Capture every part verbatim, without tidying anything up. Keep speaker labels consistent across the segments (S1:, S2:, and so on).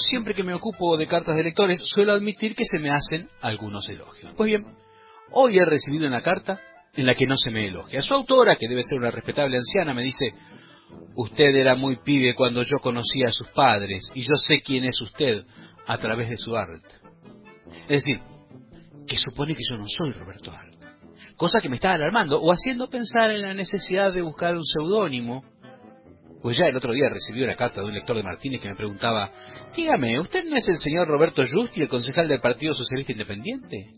S1: siempre que me ocupo de cartas de lectores, suelo admitir que se me hacen algunos elogios. Pues bien, hoy he recibido una carta en la que no se me elogia. Su autora, que debe ser una respetable anciana, me dice: usted era muy pibe cuando yo conocí a sus padres, y yo sé quién es usted a través de su arte. Es decir, que supone que yo no soy Roberto Arlt, cosa que me está alarmando o haciendo pensar en la necesidad de buscar un seudónimo. Pues ya el otro día recibí una carta de un lector de Martínez que me preguntaba: dígame, ¿usted no es el señor Roberto Justi, el concejal del Partido Socialista Independiente?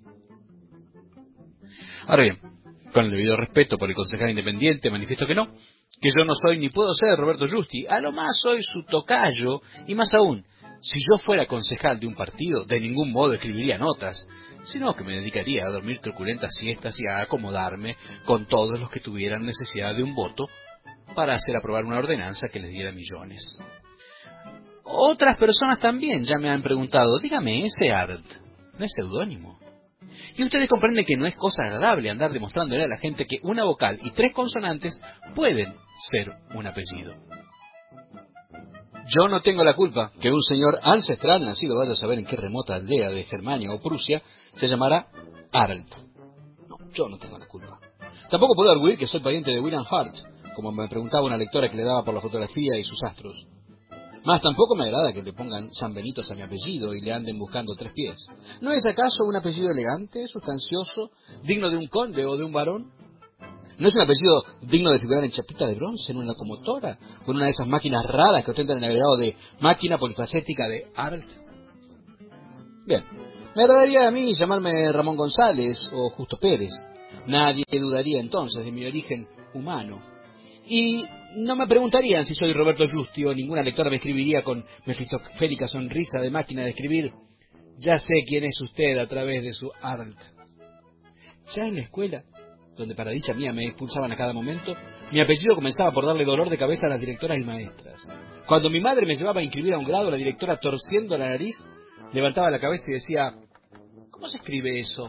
S1: Ahora bien, con el debido respeto por el concejal independiente, manifiesto que no, que yo no soy ni puedo ser Roberto Justi, a lo más soy su tocayo, y más aún, si yo fuera concejal de un partido, de ningún modo escribiría notas, sino que me dedicaría a dormir truculentas siestas y a acomodarme con todos los que tuvieran necesidad de un voto para hacer aprobar una ordenanza que les diera millones. Otras personas también ya me han preguntado: dígame, ese Arlt no es seudónimo. Y ustedes comprenden que no es cosa agradable andar demostrándole a la gente que una vocal y tres consonantes pueden ser un apellido. Yo no tengo la culpa que un señor ancestral, nacido vaya a saber en qué remota aldea de Germania o Prusia, se llamará Arlt. No, yo no tengo la culpa. Tampoco puedo arguir que soy pariente de William Hart, como me preguntaba una lectora que le daba por la fotografía y sus astros. Más tampoco me agrada que le pongan San Benitos a mi apellido y le anden buscando tres pies. ¿No es acaso un apellido elegante, sustancioso, digno de un conde o de un varón? ¿No es un apellido digno de figurar en chapita de bronce, en una locomotora, con una de esas máquinas raras que ostentan el agregado de máquina polifacética de Arlt? Bien, me agradaría a mí llamarme Ramón González o Justo Pérez. Nadie dudaría entonces de mi origen humano. Y no me preguntarían si soy Roberto Justi, o ninguna lectora me escribiría con mefistofélica sonrisa de máquina de escribir: ya sé quién es usted a través de su Arlt. Ya en la escuela, donde para dicha mía me expulsaban a cada momento, mi apellido comenzaba por darle dolor de cabeza a las directoras y maestras. Cuando mi madre me llevaba a inscribir a un grado, la directora, torciendo la nariz, levantaba la cabeza y decía: ¿cómo se escribe eso?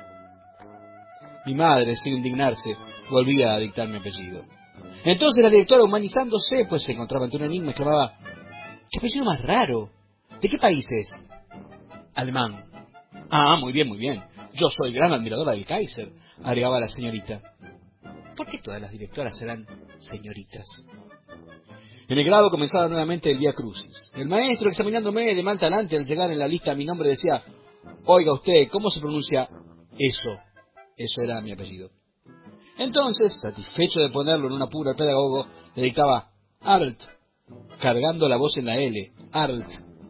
S1: Mi madre, sin indignarse, volvía a dictar mi apellido. Entonces la directora, humanizándose, pues se encontraba ante un enigma, exclamaba: ¿qué apellido más raro? ¿De qué país es? Alemán. Ah, muy bien, muy bien. Yo soy gran admiradora del Kaiser, agregaba la señorita. ¿Por qué todas las directoras serán señoritas? En el grado comenzaba nuevamente el Vía Crucis. El maestro, examinándome de mal talante al llegar en la lista a mi nombre, decía: oiga usted, ¿cómo se pronuncia eso? Eso era mi apellido. Entonces, satisfecho de ponerlo en un apuro al pedagogo, le dictaba Arlt, cargando la voz en la L, Arlt.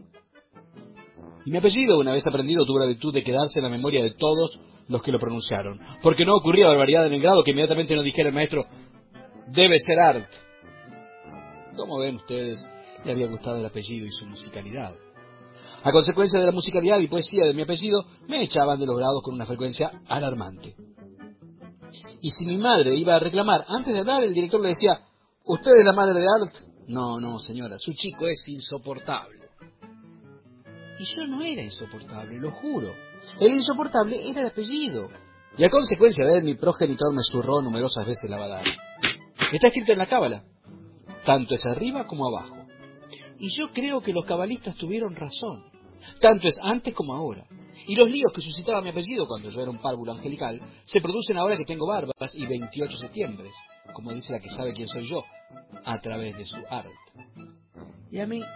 S1: Y mi apellido, una vez aprendido, tuvo la virtud de quedarse en la memoria de todos los que lo pronunciaron, porque no ocurría barbaridad en el grado que inmediatamente no dijera el maestro: debe ser Arlt. Como ven ustedes, le había gustado el apellido y su musicalidad. A consecuencia de la musicalidad y poesía de mi apellido, me echaban de los grados con una frecuencia alarmante. Y si mi madre iba a reclamar, antes de hablar, el director le decía: ¿usted es la madre de Arlt? No, no, señora, su chico es insoportable. Y yo no era insoportable, lo juro. El insoportable era el apellido. Y a consecuencia de él, mi progenitor me zurró numerosas veces la badana. Está escrito en la cábala: tanto es arriba como abajo. Y yo creo que los cabalistas tuvieron razón. Tanto es antes como ahora. Y los líos que suscitaba mi apellido cuando yo era un párvulo angelical se producen ahora que tengo barbas y veintiocho septiembres, como dice la que sabe quién soy yo, a través de su Arlt. Y a mí,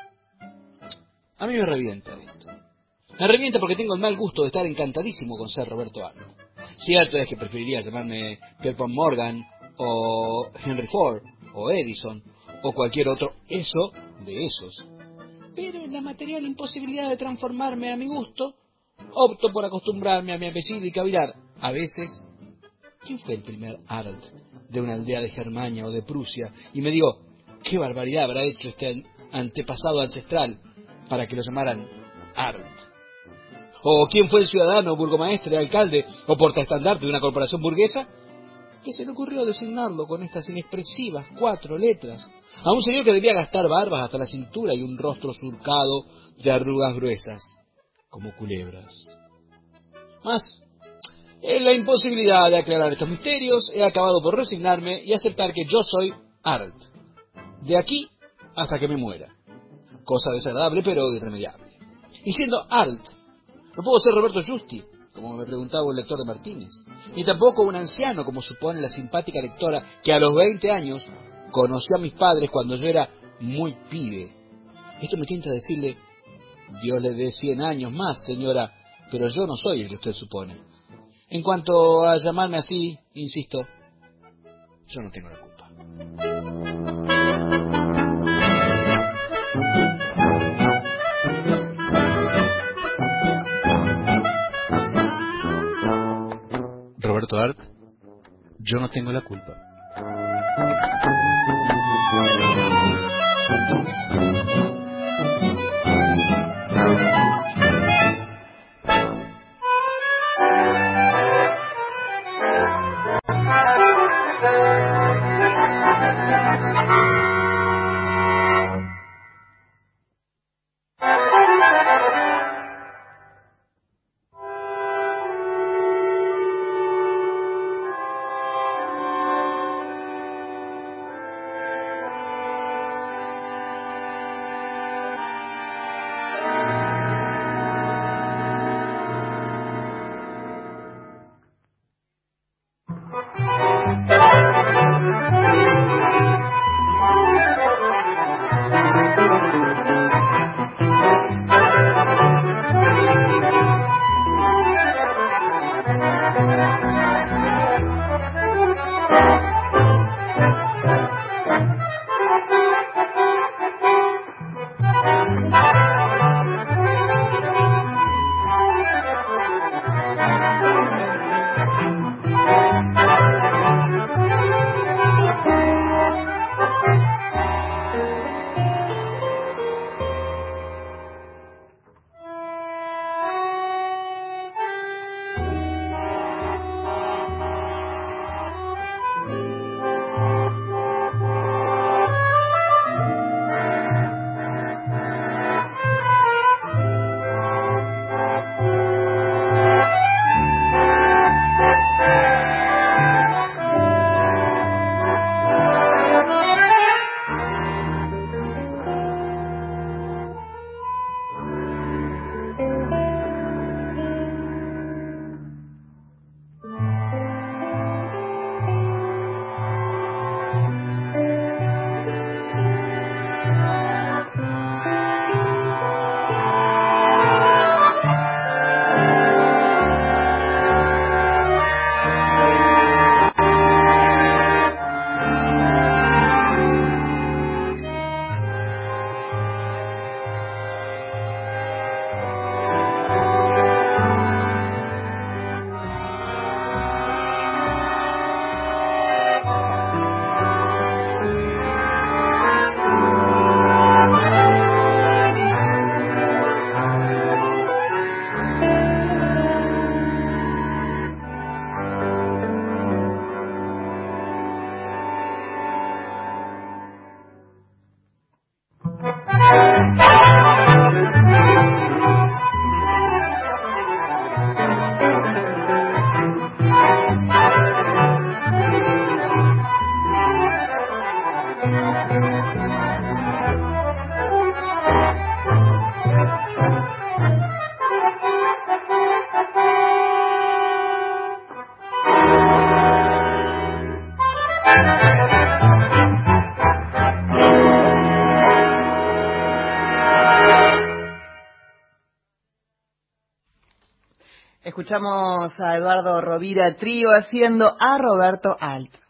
S1: a mí me revienta esto. Me revienta porque tengo el mal gusto de estar encantadísimo con ser Roberto Arlt. Cierto es que preferiría llamarme Pierpont Morgan, o Henry Ford, o Edison, o cualquier otro eso de esos. Pero en la material imposibilidad de transformarme a mi gusto, opto por acostumbrarme a mi apellido y cavilar, a veces, ¿quién fue el primer Arlt de una aldea de Germania o de Prusia? Y me digo: ¿qué barbaridad habrá hecho este antepasado ancestral para que lo llamaran Arlt? ¿O quién fue el ciudadano, burgomaestre, alcalde o portaestandarte de una corporación burguesa que se le ocurrió designarlo con estas inexpresivas cuatro letras a un señor que debía gastar barbas hasta la cintura y un rostro surcado de arrugas gruesas, como culebras? Mas, en la imposibilidad de aclarar estos misterios, he acabado por resignarme y aceptar que yo soy Arlt, de aquí hasta que me muera, cosa desagradable pero irremediable. Y siendo Art, no puedo ser Roberto Justi, como me preguntaba un lector de Martínez, ni tampoco un anciano, como supone la simpática lectora que a los veinte años conoció a mis padres cuando yo era muy pibe. Esto me tienta a decirle: Dios le dé cien años más, señora, pero yo no soy el que usted supone. En cuanto a llamarme así, insisto, yo no tengo la culpa. Roberto Art, yo no tengo la culpa.
S2: Escuchamos a Eduardo Rovira Trío haciendo a Roberto Alt.